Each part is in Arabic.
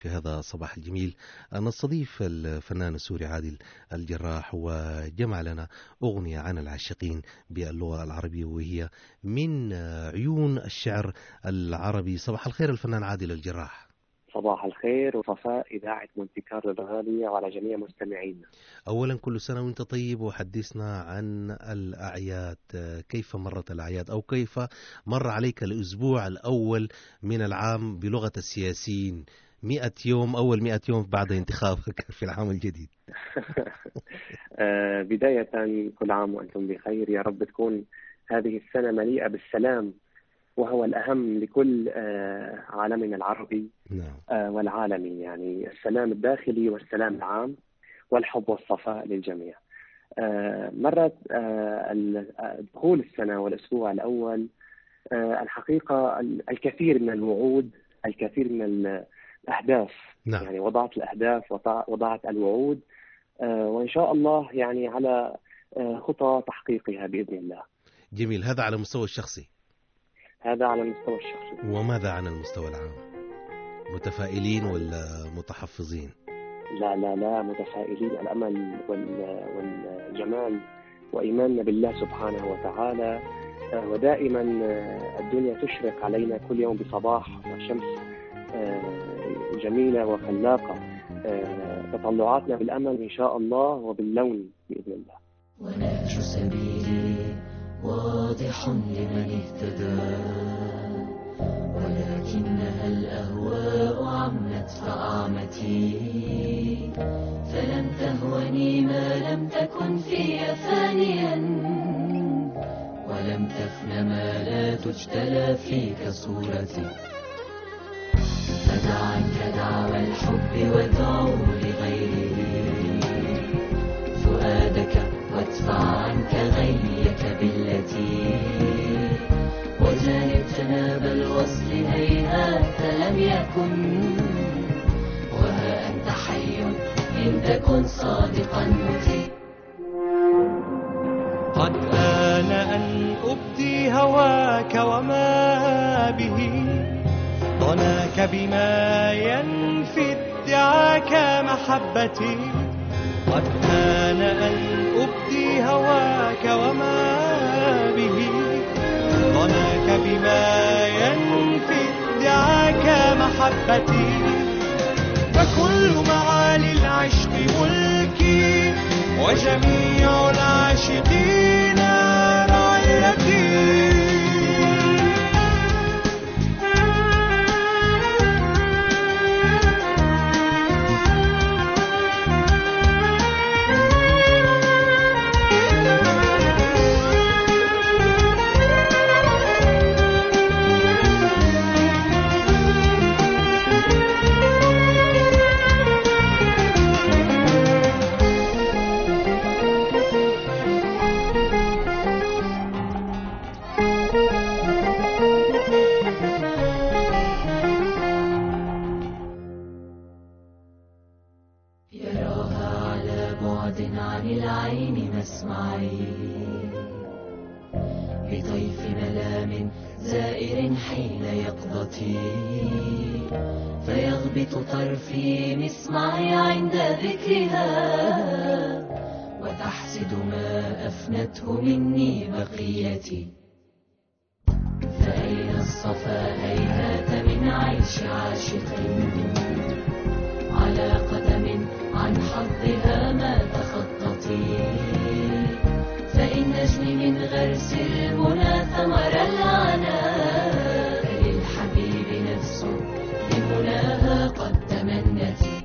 في هذا الصباح الجميل نستضيف الفنان السوري عادل الجراح، وجمع لنا أغنية عن العاشقين باللغة العربية، وهي من عيون الشعر العربي. صباح الخير الفنان عادل الجراح. صباح الخير وصفاء إذاعة مونتي كارلو الغالية وعلى جميع مستمعينا. أولا كل سنة وانت طيب، وحدثنا عن الأعياد. كيف مرت الأعياد، أو كيف مر عليك الأسبوع الأول من العام بلغة السياسيين؟ 100 يوم، أول 100 يوم بعد انتخابك في العام الجديد. بداية كل عام وأنتم بخير، يا رب تكون هذه السنة مليئة بالسلام، وهو الأهم لكل عالمنا العربي. نعم. والعالمي، يعني السلام الداخلي والسلام العام والحب والصفاء للجميع. مرت دخول السنة والأسبوع الأول الحقيقة الكثير من الوعود، الكثير من الأهداف. نعم. يعني وضعت الأهداف، وضعت الوعود، وإن شاء الله يعني على خطى تحقيقها بإذن الله. جميل. هذا على المستوى الشخصي. هذا على المستوى الشخصي. وماذا عن المستوى العام؟ متفائلين ولا متحفظين؟ لا لا لا، متفائلين. الأمل والجمال وإيماننا بالله سبحانه وتعالى، ودائما الدنيا تشرق علينا كل يوم بصباح وشمس جميلة وخلاقة. تطلعاتنا بالأمل إن شاء الله وباللون بإذن الله. ونهج سبيلي واضح لمن اهتدى، ولكنها الأهواء عمت فأعمتي، فلم تهوني ما لم تكن في فانيا، ولم تفن ما لا تجتلى فيك صورتي. فدع عنك دعوى الحب وادعو لغيره فؤادك، وادفع عنك غيك بالتي، وجانب جناب الوصل هيهات لم يكن، وها أنت حي إن تكن صادقا متي. قد آن أن أبدي هواك وما به ضناك بما ينفي ادعاك محبتي. قد آن أن أبدي هواك وما به ضناك بما ينفي ادعاك محبتي. فكل معالي العشق ملكي، وجميع العاشقين رعيتي. عن العين مسمعي، بطيف ملام زائر حين يقظتي، فيغبط طرفي مسمعي عند ذكرها، وتحسد ما أفنته مني بقيتي. فأين الصفا هيهات من عيش عاشق، على قدم عن حظها ما تخطتي. فإن نجني من غرس المنى ثمر العناء، فللحبيب نفس بمناها قد تمنتي.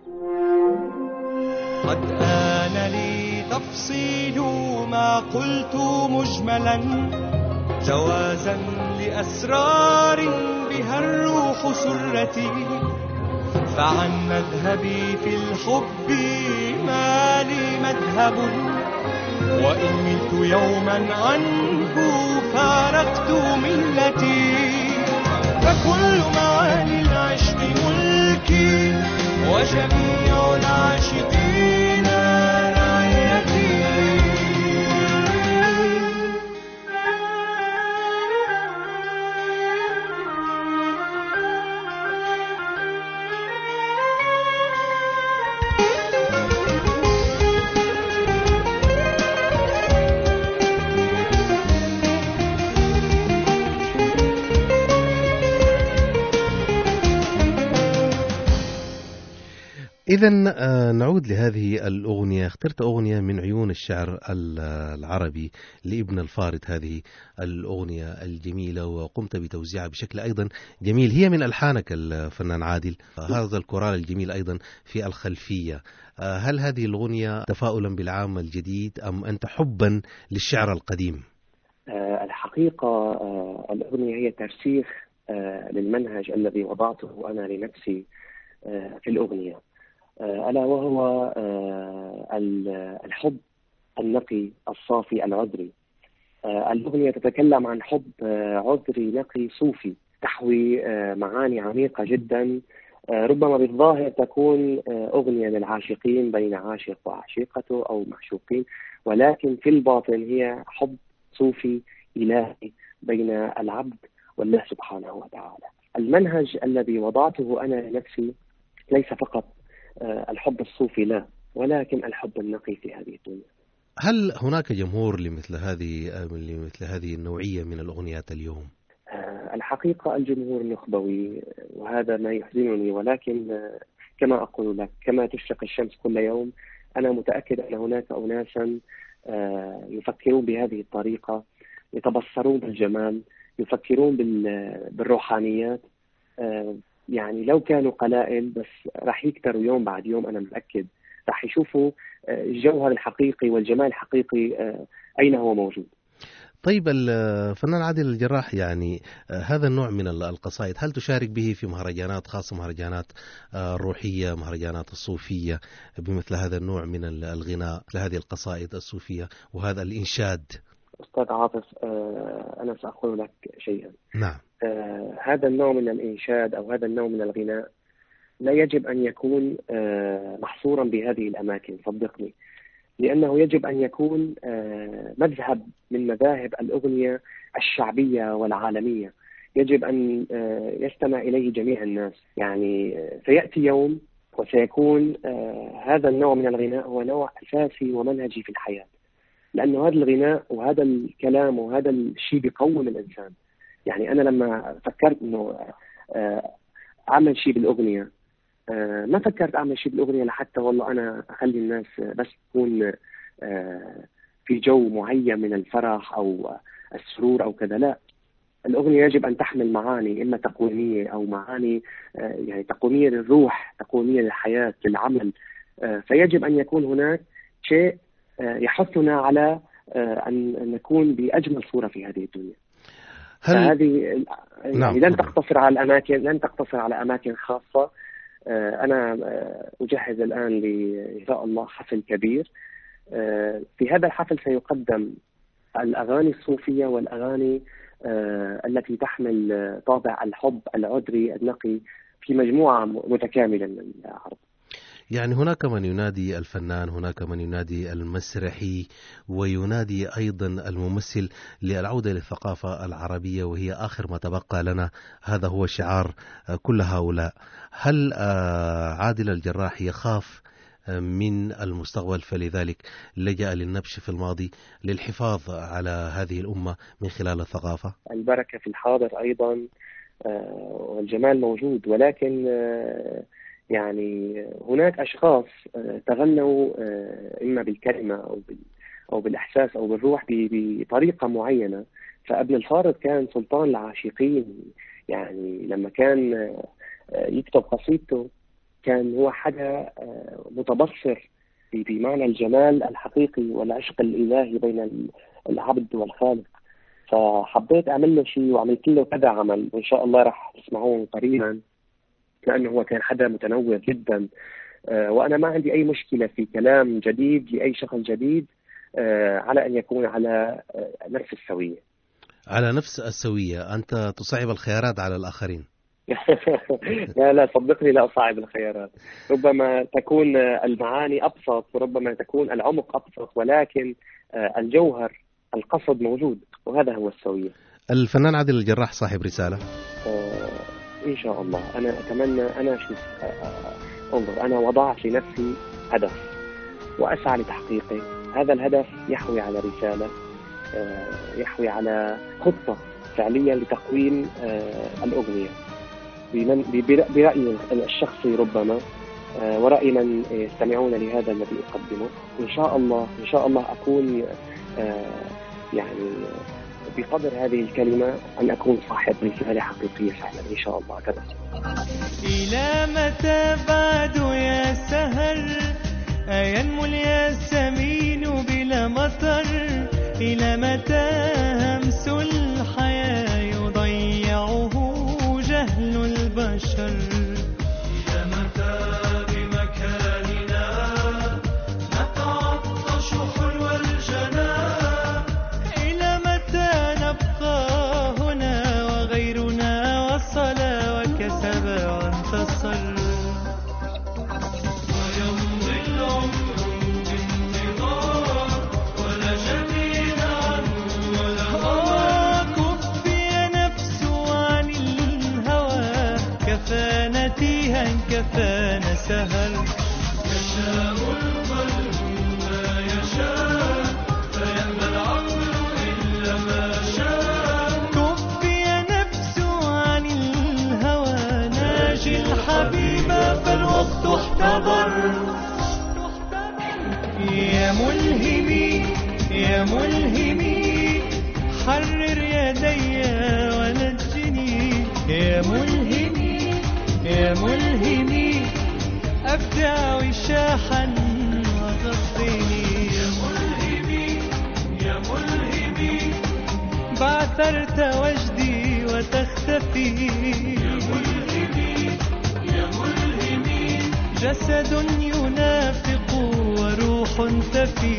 قد آن لي تفصيل ما قلت مجملا، جوازا لأسرار بها الروح سرتي. فعن مذهبي في الحب ما لي مذهب، وإن ملت يوما عنه فارقت ملتي. فكل معاني العشق ملكي، وجميع العاشقين رعيتي. إذا نعود لهذه الأغنية. اخترت أغنية من عيون الشعر العربي لابن الفارض، هذه الأغنية الجميلة، وقمت بتوزيعها بشكل أيضا جميل. هي من ألحانك الفنان عادل، هذا الكورال الجميل أيضا في الخلفية. هل هذه الأغنية تفاؤلا بالعام الجديد أم أنت حبا للشعر القديم؟ الحقيقة الأغنية هي ترسيخ للمنهج الذي وضعته أنا لنفسي في الأغنية، ألا وهو الحب النقي الصافي العذري. الأغنية تتكلم عن حب عذري نقي صوفي، تحوي معاني عميقة جدا. ربما بالظاهر تكون أغنية للعاشقين بين عاشق وعشيقته أو معشوقين، ولكن في الباطن هي حب صوفي إلهي بين العبد والله سبحانه وتعالى. المنهج الذي وضعته أنا لنفسي ليس فقط الحب الصوفي، لا، ولكن الحب النقي في هذه الدنيا. هل هناك جمهور لمثل هذه النوعية من الأغنيات اليوم؟ الحقيقة الجمهور نخبوي، وهذا ما يحزنني، ولكن كما أقول لك، كما تشرق الشمس كل يوم، أنا متأكد أن هناك أناسا يفكرون بهذه الطريقة، يتبصرون بالجمال، يفكرون بالروحانيات. يعني لو كانوا قلائل بس راح يكتروا يوم بعد يوم، أنا متأكد راح يشوفوا الجوهر الحقيقي والجمال الحقيقي أين هو موجود. طيب الفنان عادل الجراح، يعني هذا النوع من القصائد هل تشارك به في مهرجانات خاصة، مهرجانات روحية، مهرجانات الصوفية، بمثل هذا النوع من الغناء، لهذه القصائد الصوفية وهذا الإنشاد؟ أستاذ عاطف، أنا سأقول لك شيئا. نعم. هذا النوع من الإنشاد أو هذا النوع من الغناء لا يجب أن يكون محصورا بهذه الأماكن، صدقني، لأنه يجب أن يكون مذهب من مذاهب الأغنية الشعبية والعالمية، يجب أن يستمع إليه جميع الناس. يعني سيأتي يوم وسيكون هذا النوع من الغناء هو نوع أساسي ومنهجي في الحياة، لأنه هذا الغناء وهذا الكلام وهذا الشيء بيقوم الإنسان. يعني أنا لما فكرت أنه أعمل شيء بالأغنية، ما فكرت أعمل شيء بالأغنية لحتى والله أنا أخلي الناس بس تكون في جو معين من الفرح أو السرور أو كذا، لا. الأغنية يجب أن تحمل معاني، إما تقويمية أو معاني يعني تقويمية للروح، تقويمية للحياة، للعمل. فيجب أن يكون هناك شيء يحثنا على أن نكون بأجمل صورة في هذه الدنيا. هذه يعني لن تقتصر على الأماكن، لن تقتصر على أماكن خاصة. أنا أجهز الآن إن شاء الله حفل كبير. في هذا الحفل سيقدم الأغاني الصوفية والأغاني التي تحمل طابع الحب العذري النقي في مجموعة متكاملة من العرض. يعني هناك من ينادي الفنان، هناك من ينادي المسرحي، وينادي أيضا الممثل للعودة للثقافة العربية، وهي آخر ما تبقى لنا. هذا هو شعار كل هؤلاء. هل عادل الجراح يخاف من المستقبل، فلذلك لجأ للنبش في الماضي للحفاظ على هذه الأمة من خلال الثقافة؟ البركة في الحاضر أيضا والجمال موجود، ولكن يعني هناك أشخاص تغنوا إما بالكلمة أو بالإحساس أو بالروح بطريقة معينة. فابن الفارض كان سلطان العاشقين، يعني لما كان يكتب قصيدته كان هو حدا متبصر بمعنى الجمال الحقيقي والعشق الإلهي بين العبد والخالق. فحبيت أعمل له شيء وعملت له كذا عمل، وإن شاء الله راح تسمعون قريبا، لأنه هو كان حدا متنوع جدا. وأنا ما عندي أي مشكلة في كلام جديد لأي شخص جديد على أن يكون على نفس السوية. على نفس السوية. أنت تصعب الخيارات على الآخرين. لا صدقني، لا أصعب الخيارات. ربما تكون المعاني أبسط وربما تكون العمق أبسط، ولكن الجوهر القصد موجود، وهذا هو السوية. الفنان عادل الجراح صاحب رسالة؟ إن شاء الله. أنا أتمنى، أنا وضعت لنفسي هدف وأسعى لتحقيقه. هذا الهدف يحوي على رسالة، يحوي على خطة فعلية لتقويم الأغنية برأيي الشخصي ربما، ورأي من يستمعون لهذا الذي أقدمه. إن شاء الله أكون يعني بقدر هذه الكلمة أن أكون صاحب رسالة حقيقية فعلا إن شاء الله. كذا. إلى متى بعد يا سهر أينمو الياسمين بلا مطر؟ إلى متى همس الحياة يضيعه جهل البشر؟ إلى متى بمكاننا نتعطش حلو الجنان؟ إلى متى نبقى هنا وغيرنا وصل وكسب وانتصر؟ ويمضي العمر بانتظار ولا جديد عنه ولا خبر. كفي نفس عن الهوى كفانا تيها كفانا سهر. يشاء القلب ما يشاء فيأبى العقل إلا ما شاء. كفي نفس عن الهوى ناجي الحبيب فالوقت احتضر. يا ملهمي يا ملهمي حرر يدي ونجني. يا ملهمي يا ملهمي أبدع وشاحا وغطني. يا ملهمي يا ملهمي بعثرت وجدي وتختفي. يا ملهمي يا ملهمي جسد ينافق وروح تفي.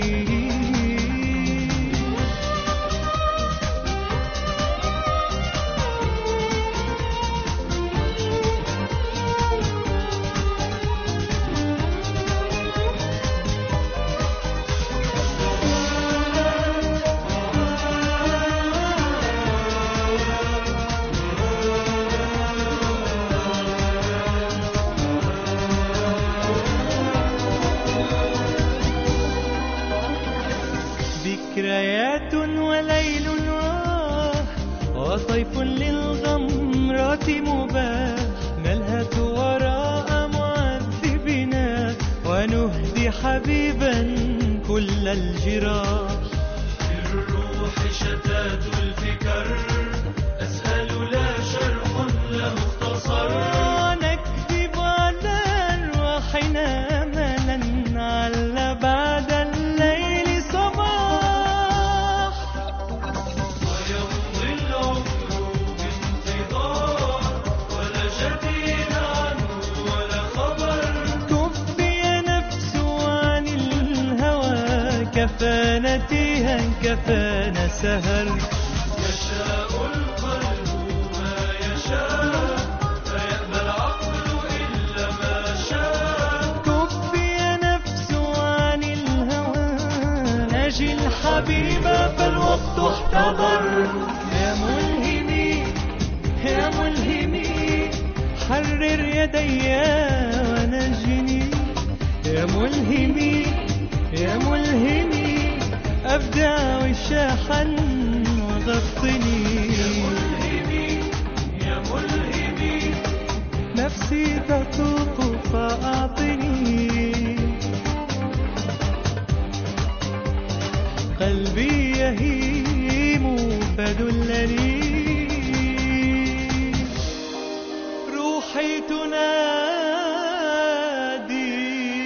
ذكريات وليل وطيف للغمرة مباح. نلهث وراء معذبنا ونهدي حبيبا كل الجراح. للروح شتات الفكر أسأل لا شرح له اختصر. نكذب على أرواحنا أملا على بعد الليل صباح. ويمضي العمر بانتظار ولا جديد عنه ولا خبر. كفي نفس عن الهوى كفانا تيها كفانا سهر. يشاء القلب ما يشاء فيأبى العقل إلا ما شاء. كفي نفس عن الهوى نجي الحبيب فالوقت احتضر. يا ملهمي يا ملهمي حرر يدي ونجني. يا ملهمي يا ملهمي أبدع وشاحا وغطني. يا ملهمي يا ملهمي نفسي تطوق فأعطني. قلبي يهيم فدلني. روحي تنادي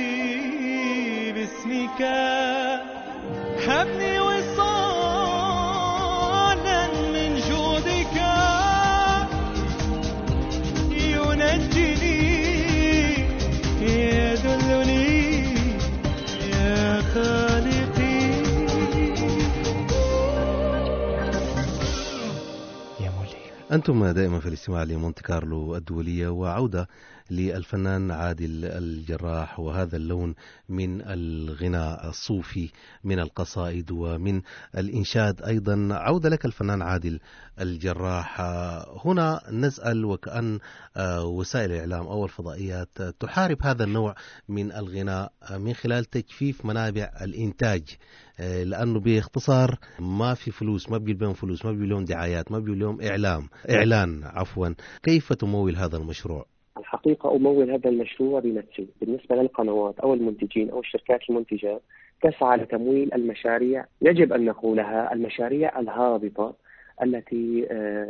باسمك هبني وصالا من جودك ينجني يدلني يا خالقي. يا ملهي. أنتم دائما في الاستماع لمونتي كارلو الدولية، وعودة للفنان عادل الجراح وهذا اللون من الغناء الصوفي من القصائد ومن الإنشاد أيضا. عودة لك الفنان عادل الجراح. هنا نسأل وكأن وسائل الإعلام أو الفضائيات تحارب هذا النوع من الغناء من خلال تجفيف منابع الإنتاج، لأنه باختصار ما في فلوس، ما بيجي لهم فلوس، ما بيجي لهم دعايات، ما بيجي لهم إعلان عفوا. كيف تمول هذا المشروع؟ الحقيقة أمول هذا المشروع بنفسي. بالنسبة للقنوات أو المنتجين أو الشركات المنتجة تسعى لتمويل المشاريع، يجب أن نقولها المشاريع الهابطة التي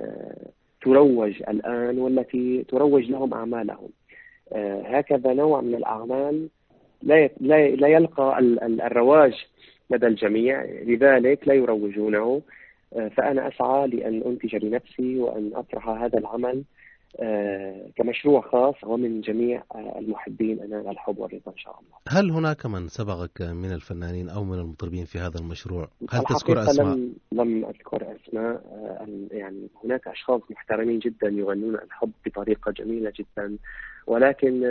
تروج الآن والتي تروج لهم أعمالهم. هكذا نوع من الأعمال لا يلقى الرواج لدى الجميع، لذلك لا يروجونه. فأنا أسعى لأن أنتج لنفسي وأن أطرح هذا العمل كمشروع خاص ومن جميع المحبين أنال الحب والرضا إن شاء الله. هل هناك من سبقك من الفنانين أو من المطربين في هذا المشروع؟ هل تذكر أسماء؟ لم أذكر أسماء. يعني هناك أشخاص محترمين جدا يغنون الحب بطريقة جميلة جدا، ولكن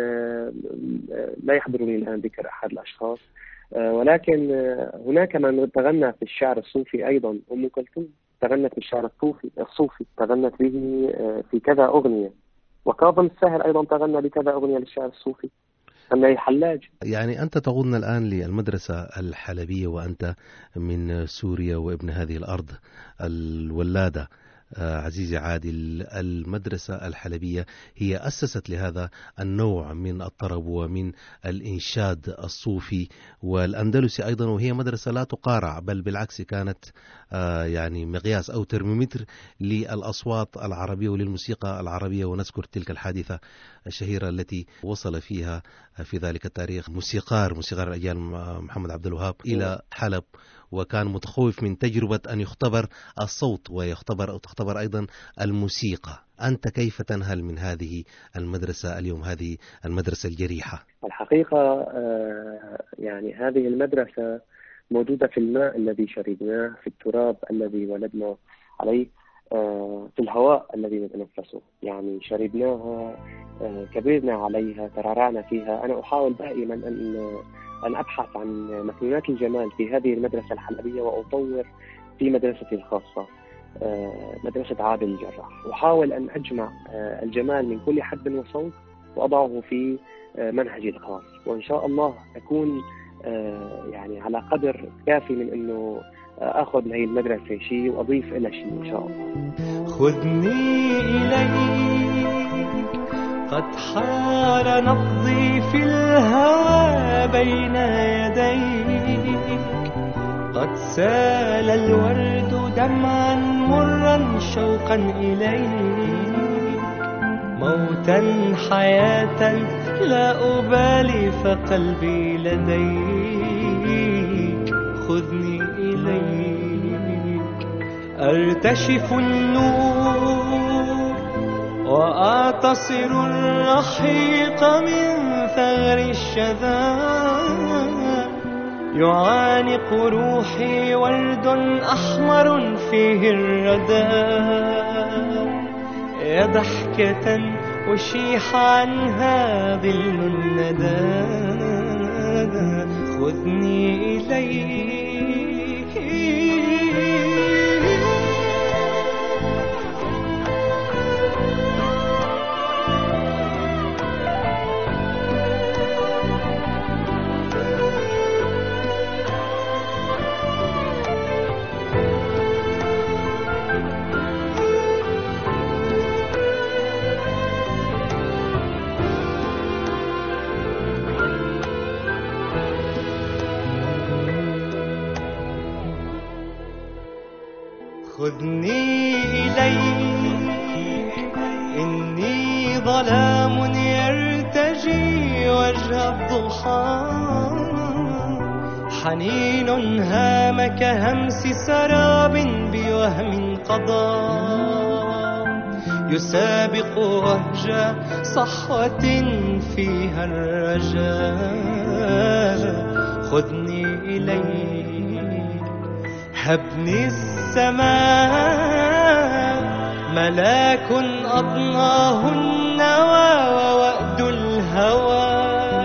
لا يحضرني الآن ذكر أحد الأشخاص. ولكن هناك من تغنى في الشعر الصوفي أيضا. أم كلثوم تغنت بالشعر الصوفي، تغنت به في كذا أغنية، وكاظم الساهر أيضا تغنى بكذا أغنية للشعر الصوفي، غنى الحلاج. يعني أنت تقودنا الآن للمدرسة الحلبية وأنت من سوريا وابن هذه الأرض الولادة. عزيزي عادل، المدرسة الحلبية هي أسست لهذا النوع من الطرب ومن الإنشاد الصوفي والأندلسي أيضا، وهي مدرسة لا تقارع، بل بالعكس كانت يعني مقياس أو ترمومتر للأصوات العربية وللموسيقى العربية. ونذكر تلك الحادثة الشهيرة التي وصل فيها في ذلك التاريخ موسيقار الأجيال محمد عبد الوهاب إلى حلب، وكان متخوف من تجربة أن يختبر الصوت وتختبر أيضا الموسيقى. أنت كيف تنهل من هذه المدرسة اليوم، هذه المدرسة الجريحة؟ الحقيقة يعني هذه المدرسة موجودة في الماء الذي شربناه، في التراب الذي ولدنا عليه، في الهواء الذي نتنفسه. يعني شربناها، كبرنا عليها، ترعرعنا فيها. أنا أحاول دائما أن أبحث عن مكنونات الجمال في هذه المدرسة الحلبية وأطور في مدرستي الخاصة مدرسة عادل الجراح. أحاول أن أجمع الجمال من كل حد وصوت وأضعه في منهجي الخاص، وإن شاء الله أكون يعني على قدر كافي من أنه أخذ من هذه المدرسة شيء وأضيف إلى شيء إن شاء الله. خذني إليك، قد حار نبضي في الهوى بين يديك، قد سال الورد دمعا مرا شوقا إليك، موتا حياة لا أبالي فقلبي لديك. خذني إليك، أرتشف النور وأعتصر الرحيق من ثغر الشذا، يعانق روحي ورد أحمر فيه الردى، يا ضحكة أشيح عنها ظل الندى. خذني إليك، خذني إليك، إني ظلام يرتجي وجه الضحى، حنين هام كهمس سراب بوهم قضى، يسابق وهج صحوة فيها الرجاء. خذني إليك، هبني السماء، ملاك أضناه النوى ووأد الهوى،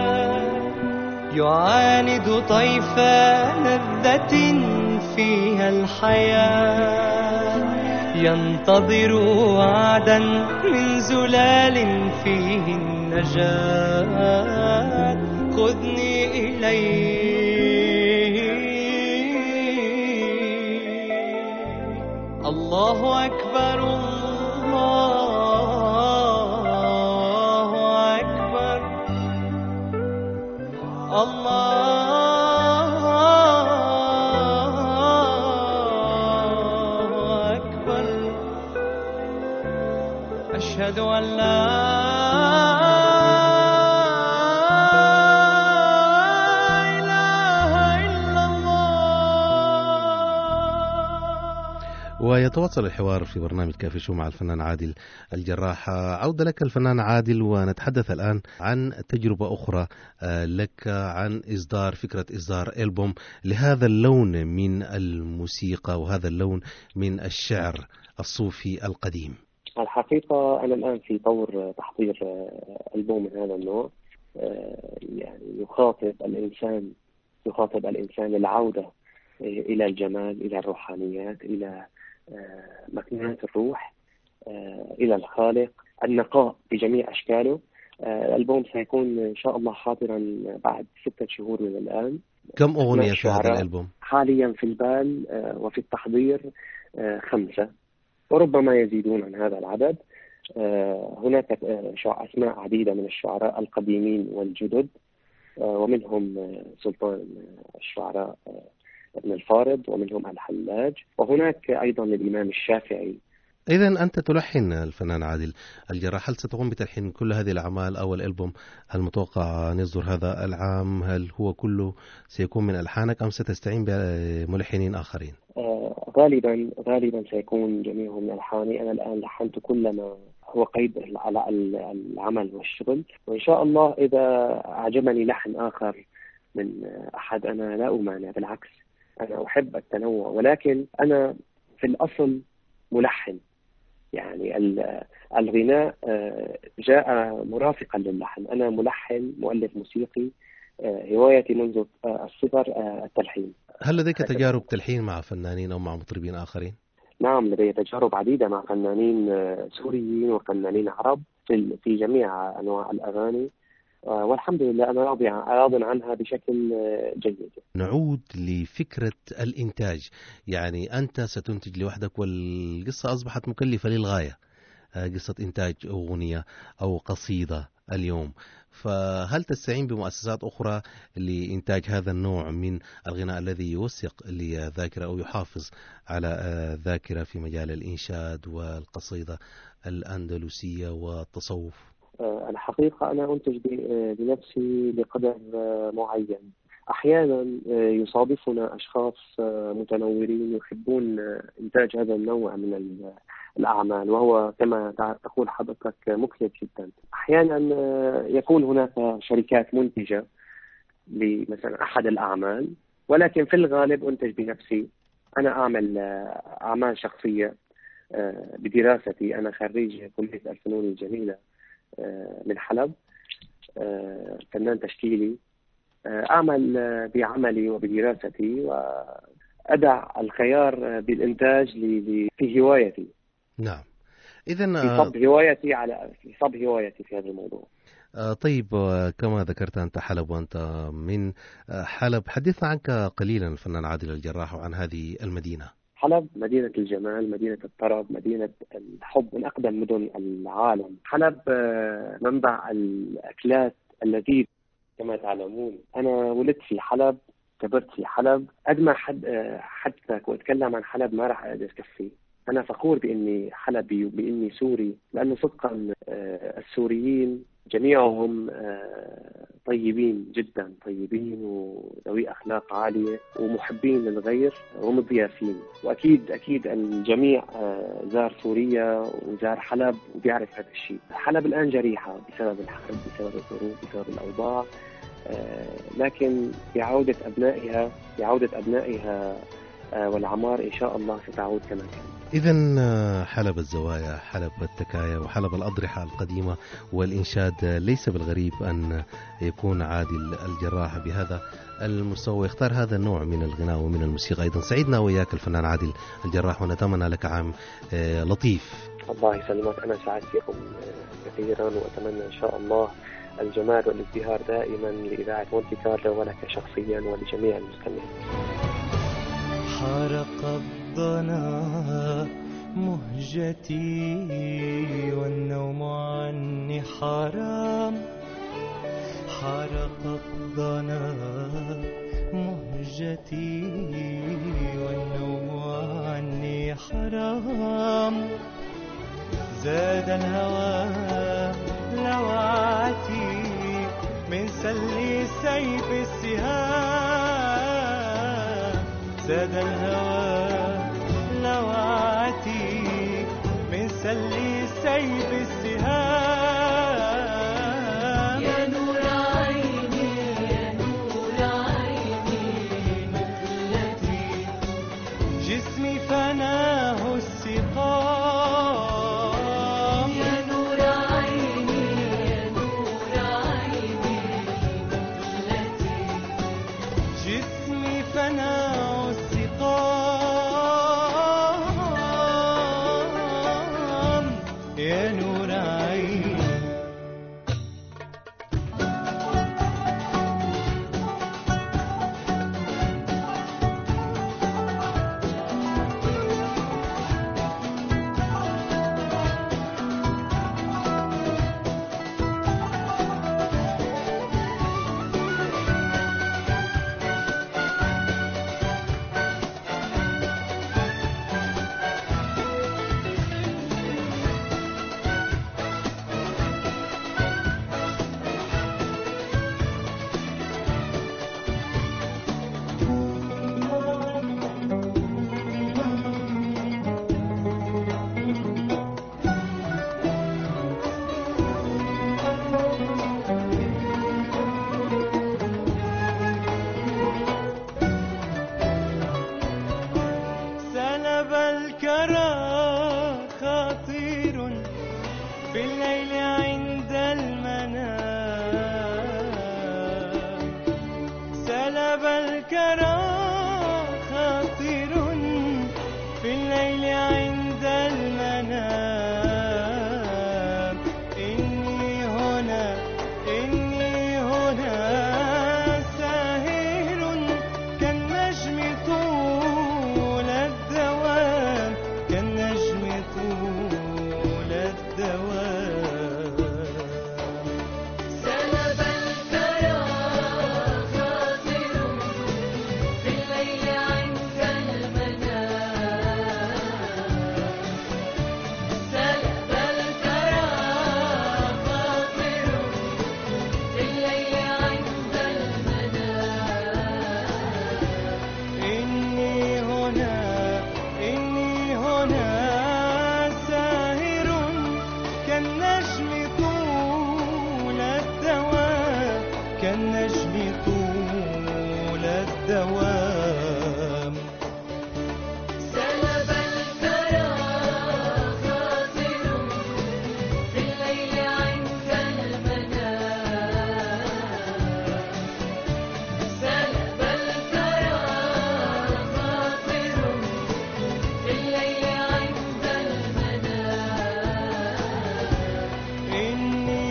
يعاند طيف لذة فيها الحياة، ينتظر وعدا من زلال فيه النجاة. خذني إليك، الله أكبر، الله الله أكبر. أشهد أن لا ويتواصل الحوار في برنامج كافي شو مع الفنان عادل الجراح. عودة لك الفنان عادل، ونتحدث الآن عن تجربة أخرى لك، عن فكرة إصدار ألبوم لهذا اللون من الموسيقى وهذا اللون من الشعر الصوفي القديم. الحقيقة أنا الآن في طور تحضير ألبوم من هذا النوع، يعني يخاطب الإنسان للعودة إلى الجمال، إلى الروحانيات، إلى مكنونات الروح، إلى الخالق، النقاء بجميع أشكاله. الألبوم سيكون إن شاء الله حاضرا بعد 6 شهور من الآن. كم أغنية في هذا الألبوم؟ حاليا في البال وفي التحضير 5، وربما يزيدون عن هذا العدد. هناك أسماء عديدة من الشعراء القديمين والجدد، ومنهم سلطان الشعراء ابن الفارض، ومنهم الحلاج، وهناك أيضا الإمام الشافعي. إذن أنت تلحن الفنان عادل الجراح، هل ستقوم بتلحين كل هذه الأعمال أو الألبوم المتوقع أن يصدر هذا العام؟ هل هو كله سيكون من ألحانك أم ستستعين بملحنين آخرين؟ غالبا سيكون جميعهم من ألحاني. أنا الآن لحنت كل ما هو قيد على العمل والشغل، وإن شاء الله إذا أعجبني لحن آخر من أحد أنا لا أمانع، بالعكس أنا أحب التنوع، ولكن أنا في الأصل ملحن. يعني الغناء جاء مرافقا للحن. أنا ملحن مؤلف موسيقي، هوايتي منذ الصغر التلحين. هل لديك تجارب تلحين مع فنانين أو مع مطربين آخرين؟ نعم، لدي تجارب عديدة مع فنانين سوريين وفنانين عرب في جميع أنواع الأغاني، والحمد لله أنا راض عنها بشكل جيد. نعود لفكرة الإنتاج، يعني أنت ستنتج لوحدك والقصة أصبحت مكلفة للغاية، قصة إنتاج أغنية أو قصيدة اليوم، فهل تستعين بمؤسسات أخرى لإنتاج هذا النوع من الغناء الذي يوثق للذاكرة أو يحافظ على الذاكرة في مجال الإنشاد والقصيدة الأندلسية والتصوف؟ الحقيقة أنا أنتج بنفسي بقدر معين. أحيانا يصادفنا أشخاص متنورين يحبون إنتاج هذا النوع من الأعمال، وهو كما تقول حضرتك مكلف جدا. أحيانا يكون هناك شركات منتجة لمثلا أحد الأعمال، ولكن في الغالب أنتج بنفسي. أنا أعمل أعمال شخصية بدراستي. أنا خريج كلية الفنون الجميلة من حلب، فنان تشكيلي. أعمل بعملي وبدراستي، وأدع الخيار بالإنتاج في هوايتي. نعم، إذن في صب هوايتي في هذا الموضوع. طيب، كما ذكرت أنت حلب وأنت من حلب، حدثنا عنك قليلا الفنان عادل الجراح وعن هذه المدينة. حلب مدينة الجمال، مدينة الطرب، مدينة الحب، من أقدم مدن العالم. حلب منبع الأكلات اللذيذ كما تعلمون. أنا ولدت في حلب، كبرت في حلب. قد ما حدثك واتكلم عن حلب ما راح أقدر أكفي. أنا فخور بإني حلبي وبإني سوري، لأنه صدقا السوريين جميعهم طيبين جدا، طيبين وذوي أخلاق عالية ومحبين للغير ومضيافين. وأكيد الجميع زار سوريا وزار حلب وبيعرف هذا الشيء. حلب الآن جريحة بسبب الحرب، بسبب الظروف، بسبب الأوضاع، لكن بعودة أبنائها والعمار إن شاء الله ستعود كما كانت. إذن حلب الزوايا، حلب التكايا، وحلب الأضرحة القديمة والإنشاد، ليس بالغريب أن يكون عادل الجراح بهذا المستوى يختار هذا النوع من الغناء ومن الموسيقى. أيضا سعيدنا وياك الفنان عادل الجراح، ونتمنى لك عام لطيف. الله يسلمك، أنا سعدت بكم كثيرا، وأتمنى إن شاء الله الجمال والازدهار دائما لإذاعة مونتي كارلو ولك شخصيا ولجميع المستمعين. حرق الضنا مهجتي والنوم عني حرام، حرق الضنا مهجتي والنوم عني حرام. زاد الهوى لوعتي من سل سيف السهام. زاد الهوى لوعتي من سل سيف السهام. يا نور عيني يا نور عيني مهلتي جسمي فناه السقام. يا نور عيني يا نور عيني مهلتي جسمي فناه السقام. يا نور عيني سلب الكرى خطير في الليل عند المنام. سلب الكرى خطير في الليل عند المنام. إني هنا ساهر كالنجم طول الدوام. كالنجم طول الدوام. سلب الكرى خاطر في الليل عند المنام. سلب الكرى خاطر في الليل عند المنام. إني هنا ساهر كالنجم طول الدوام. كالنجم طول الدوام. سلب الكرى خاطر في الليل عند المنام. سلب الكرى خاطر في الليل عند المنام. إني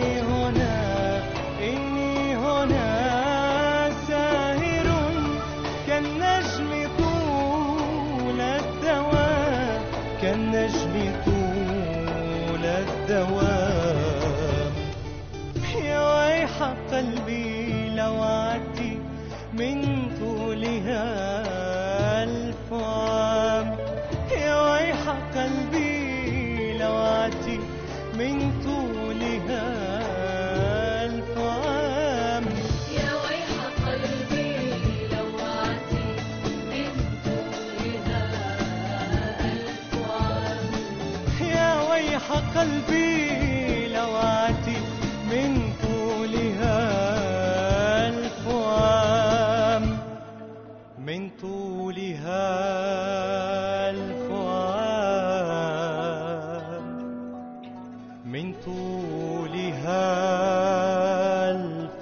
هنا ساهر كالنجم طول الدوام. كالنجم طول الدوام. يا ويح قلبي لوعتي من طولها ألف عام. يا ويح قلبي لوعتي من طولها ألف عام. يا ويح قلبي لوعتي من طولها ألف عام. يا ويح قلبي لوعتي من طولها ألف عام. من طولها ألف عام. من طولها ألف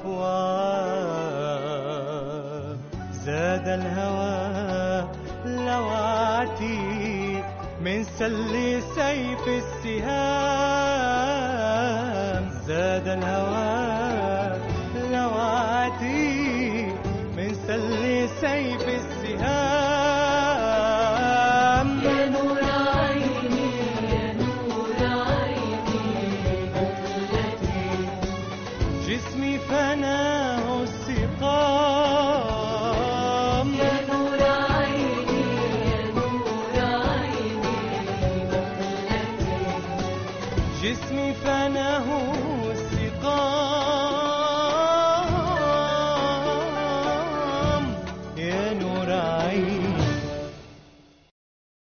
عام. زاد الهوى لوعتي من سل سيف السهام. زاد الهوى